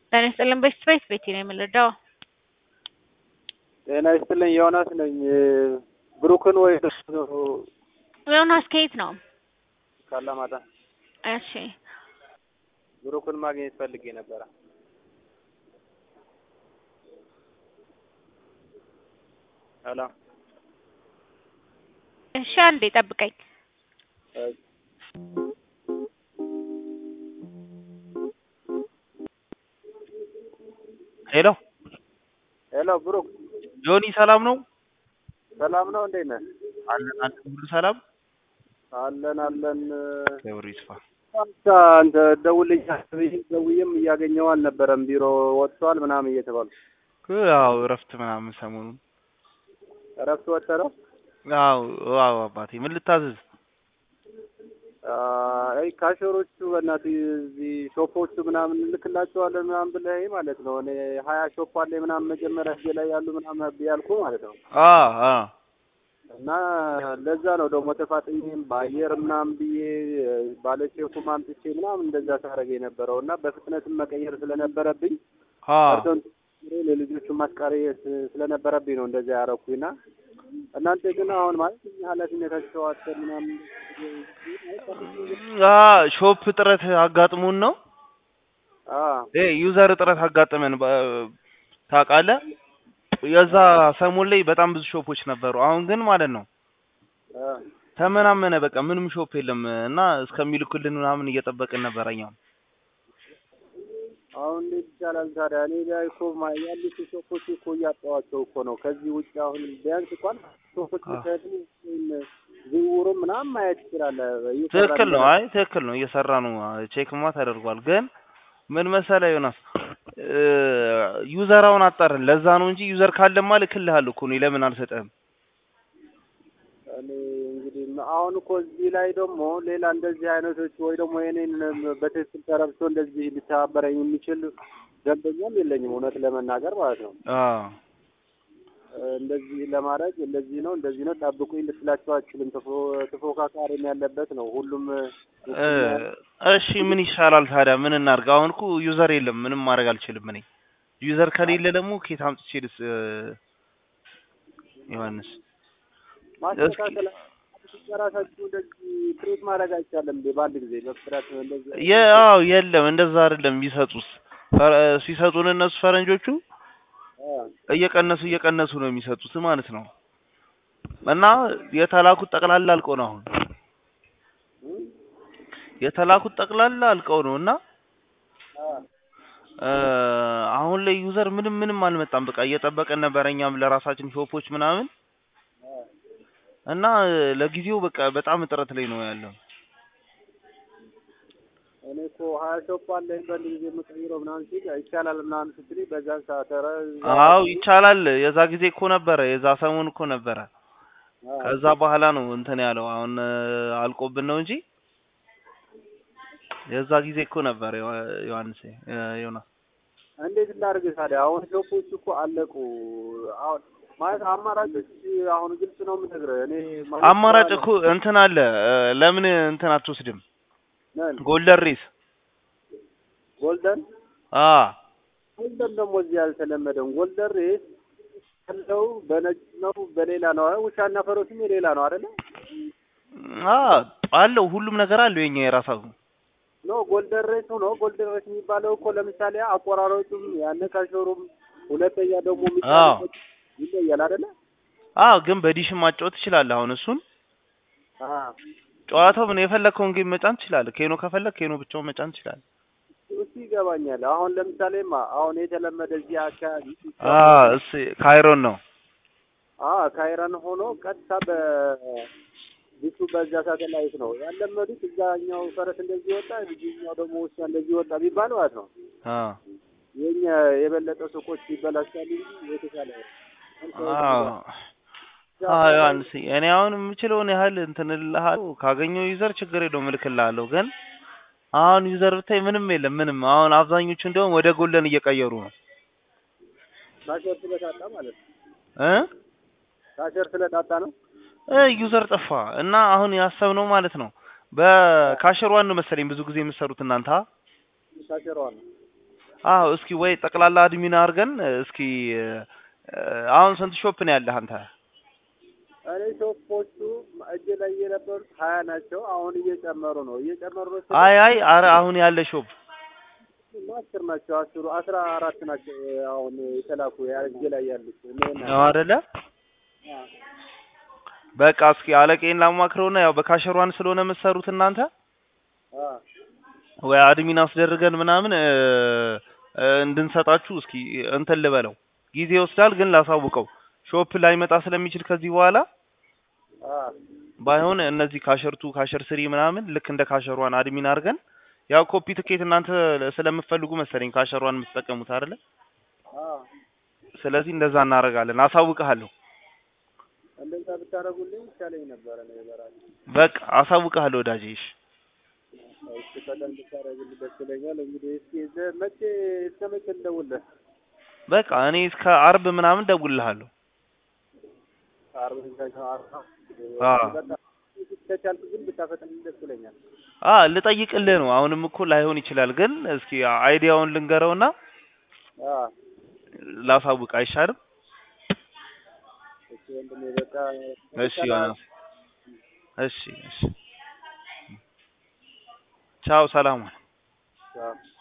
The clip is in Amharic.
ጤና ይስጥልን በስፔስ ቤት ነው የምልደው። ጤና ይስጥልኝ ዮናስ ነኝ። ብሩክን ወይ ዮናስ ከየት ነው? ካላማጣ። እሺ ብሩክን ማግኘት ፈልጌ ነበር። ሄሎ እሺ አንዴ ጠብቀኝ። ሄሎ ሄሎ ብሩክ ጆኒ ሰላም ነው? ሰላም ነው እንዴት ነህ? አለን ሁሉ ሰላም አለን ክብሩ ይስፋ። አንተ ደውዬም እያገኘው አልነበረም። ቢሮ ወጥቷል ምናምን እየተባሉ ያው እረፍት ምናምን ሰሞኑን እረፍት ወጥተው አዎ አባቴ ምን ልታዘዝ? አይ ካሸሮቹ በእናትህ እዚህ ሾፖቹ ምናምን ልክላቸዋለን ምናምን ብለህ ማለት ነው። እኔ 20 ሾፕ አለ ምናምን መጀመሪያ እዚህ ላይ ያሉ ምናምን ቢያልኩ ማለት ነው። እና ለዛ ነው ደግሞ ተፋጥኝም በአየር ምናምን ብዬ ባለቼኩ ማምጥቼ ምናምን እንደዛ ሳረገ የነበረው እና በፍጥነትም መቀየር ስለነበረብኝ ለልጆቹ ማስቀረየት ስለነበረብኝ ነው እንደዛ ያረኩኝና እናንተ ግን አሁን ማለት ኃላፊነታቸው አጥተን ምናምን ሾፕ ጥረት አጋጥሞን ነው። ዩዘር ጥረት አጋጥመን ታውቃለህ። የዛ ሰሞን ላይ በጣም ብዙ ሾፖች ነበሩ። አሁን ግን ማለት ነው ተመናመነ በቃ ምንም ሾፕ የለም እና እስከሚልኩልን ምናምን እየጠበቅን ነበርኛው። አሁን ይቻላል ታዲያ እኔ ላይ እኮ ያሉት ሾፖች እኮ እያጣዋቸው እኮ ነው። ከዚህ ውጭ አሁን ቢያንስ እንኳን ሾፖች ዝውውሩ ምናምን ማየት ይችላል። ትክክል ነው። አይ ትክክል ነው እየሰራ ነው። ቼክማ ተደርጓል። ግን ምን መሰለህ ዮናስ ዩዘራውን አጣርን። ለዛ ነው እንጂ ዩዘር ካለማ ልክልሃለሁ እኮ ነው። ለምን አልሰጠህም? እኔ እንግዲህ አሁን እኮ እዚህ ላይ ደግሞ ሌላ እንደዚህ አይነቶች ወይ ደግሞ የኔን በትክክል ተረብቶ እንደዚህ ሊተባበረኝ የሚችል ደንበኛም የለኝም እውነት ለመናገር ማለት ነው። እንደዚህ ለማድረግ እንደዚህ ነው ጠብቁኝ ልትላቸው አትችልም። ተፎካካሪም ያለበት ነው ሁሉም። እሺ ምን ይሻላል ታዲያ? ምን እናድርግ? አሁን እኮ ዩዘር የለም ምንም ማድረግ አልችልም እኔ። ዩዘር ከሌለ ደግሞ ከየት አምጥቼ ዮሐንስ ማስተካከል ራሳችሁ እንደዚህ ክሬት ማድረግ አይቻልም በአንድ ጊዜ በፍጥነት እንደዚህ? የለም እንደዛ አይደለም የሚሰጡት። ሲሰጡን እነሱ ፈረንጆቹ እየቀነሱ ነው የሚሰጡት ማለት ነው። እና የተላኩት ጠቅላላ አልቀው ነው አሁን የተላኩት ጠቅላላ አልቀው ነው እና አሁን ላይ ዩዘር ምንም አልመጣም። በቃ እየጠበቀን ነበርኛም ለራሳችን ሾፖች ምናምን እና ለጊዜው በቃ በጣም እጥረት ላይ ነው ያለው። እኔ እኮ 20 ሾፕ አለ በአንድ ጊዜ የምቀይረው ምናምን ሲል ይቻላል ምናምን ስትል በዛን ሰዓት ይቻላል። የዛ ጊዜ እኮ ነበረ የዛ ሰሞን እኮ ነበረ። ከዛ በኋላ ነው እንትን ያለው አሁን አልቆብን ነው እንጂ የዛ ጊዜ እኮ ነበረ ዮሐንስ ዮናስ። እንዴት ላድርግ ታዲያ? አሁን ሾፖች እኮ አለቁ። አሁን ማለት አማራጮች አሁን ግልጽ ነው የምነግርህ። እኔ አማራጭ እኮ እንትን አለ። ለምን እንትን አትወስድም? ጎልደን ሬስ ጎልደን ደግሞ እዚህ አልተለመደም። ጎልደን ሬስ ያለው በነጭ ነው በሌላ ነው። ውሻና ፈረሱም የሌላ ነው አይደለ? አለው ሁሉም ነገር አለው የኛ የራሳው ነው። ጎልደን ሬስ ነው። ጎልደን ሬስ የሚባለው እኮ ለምሳሌ አቆራረጡም ያነካሸሩም ሁለተኛ ደግሞ የሚባለው ይለያል አይደለ? ግን በዲሽም ማጫወት ትችላለህ። አሁን እሱን ጨዋታው ምን የፈለከውን ጌም መጫን ትችላለህ። ኬኖ ከፈለክ ኬኖ ብቻውን መጫን ትችላለህ። እሱ ይገባኛል። አሁን ለምሳሌማ አሁን የተለመደ እዚህ አካባቢ እሱ ካይሮን ነው። ካይሮን ሆኖ ቀጥታ በዲቱ በዛ ሳተላይት ነው ያለመዱት። እዛኛው ፈረስ እንደዚህ ወጣ እዚህኛው ደግሞ ውሻ እንደዚህ ወጣ ቢባል ማለት ነው የኛ የበለጠ ሱቆች ይበላሻሉ እንጂ የተሻለ ዮሐንስ እኔ አሁን የምችለውን ያህል እንትን እልሃለሁ። ካገኘው ዩዘር ችግር የለውም እልክልሃለሁ። ግን አሁን ዩዘር ብታይ ምንም የለም ምንም። አሁን አብዛኞቹ እንደውም ወደ ጎልደን እየቀየሩ ነው። ካሸር ስለታጣ ማለት ነው። ካሸር ስለታጣ ነው ዩዘር ጠፋ። እና አሁን ያሰብነው ማለት ነው በካሸር ዋን ነው መሰለኝ ብዙ ጊዜ የምትሰሩት እናንተ። ካሸር ዋን አዎ እስኪ ወይ ጠቅላላ አድሚን አድርገን እስኪ አሁን ስንት ሾፕ ነው ያለህ አንተ? እኔ ሾፖቹ እጄ ላይ የነበሩት 20 ናቸው። አሁን እየጨመሩ ነው አይ አረ አሁን ያለ ሾፕ አስር ናቸው። 14 ናቸው አሁን የተላኩ እጄ ላይ ያሉት ነው አይደለ? በቃ እስኪ አለቄን ላማክረውና ያው በካሸሯን ስለሆነ የምትሰሩት እናንተ ወይ አድሚን አስደርገን ምናምን እንድንሰጣችሁ እስኪ እንትን ልበለው። ጊዜ ይወስዳል ግን ላሳውቀው ሾፕ ላይ መጣ ስለሚችል ከዚህ በኋላ ባይሆን እነዚህ ካሸርቱ ካሸር ስሪ ምናምን ልክ እንደ ካሸሯን አድሚን አድርገን ያው ኮፒ ትኬት እናንተ ስለምትፈልጉ መሰለኝ ካሸሯን የምትጠቀሙት አይደለ? ስለዚህ እንደዛ እናደርጋለን። አሳውቅሃለሁ። እንደዛ ብታረጉልኝ ይቻለኝ ነበር ነው ይበራል። በቃ አሳውቅሃለሁ ወዳጄ። እሺ በደንብ ብታረጉልኝ ደስ ይለኛል። እንግዲህ እስኪ መቼ እስከ መቼ እንደውልህ? በቃ እኔ እስከ አርብ ምናምን ደውልልሃለሁ። አርብ ከቻልኩ ግን ብታፈጥልኝ ደስ ይለኛል። ልጠይቅልህ ነው። አሁንም እኮ ላይሆን ይችላል ግን እስኪ አይዲያውን ልንገረውና ላሳውቅ አይሻልም? እሺ ወንድሜ በቃ እሺ ዮናስ እሺ ቻው ሰላም። ቻው